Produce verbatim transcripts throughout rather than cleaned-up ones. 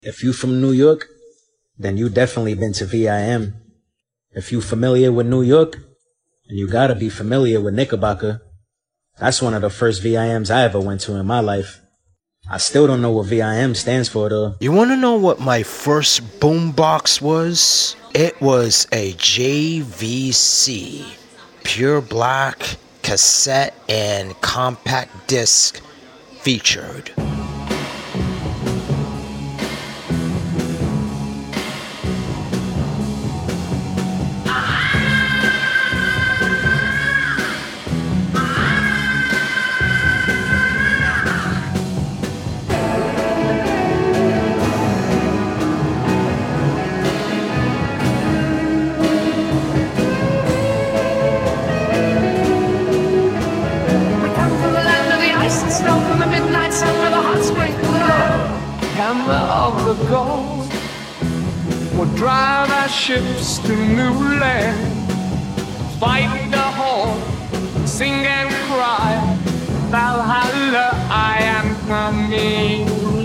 If you from New York, then you definitely been to V I M. If you familiar with New York, then you gotta be familiar with Knickerbocker. That's one of the first V I Ms I ever went to in my life. I still don't know what V I M stands for though. You wanna know what my first boombox was? It was a J V C, pure black, cassette and compact disc featured. Of the gold will drive our ships to new land, fight the horde, sing and cry, Valhalla, I am coming.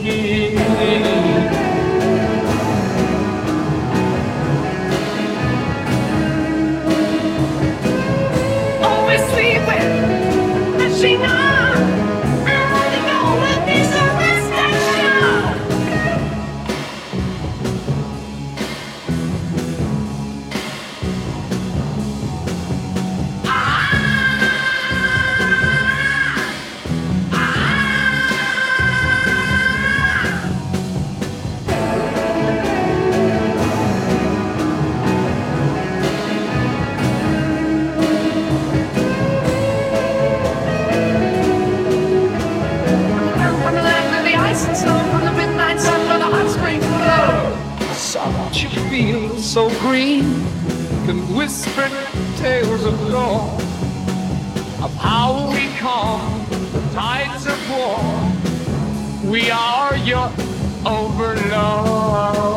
Always sleeping, machine on. So green, can whisper tales of yore, of how we calm the tides of war. We are your overlord.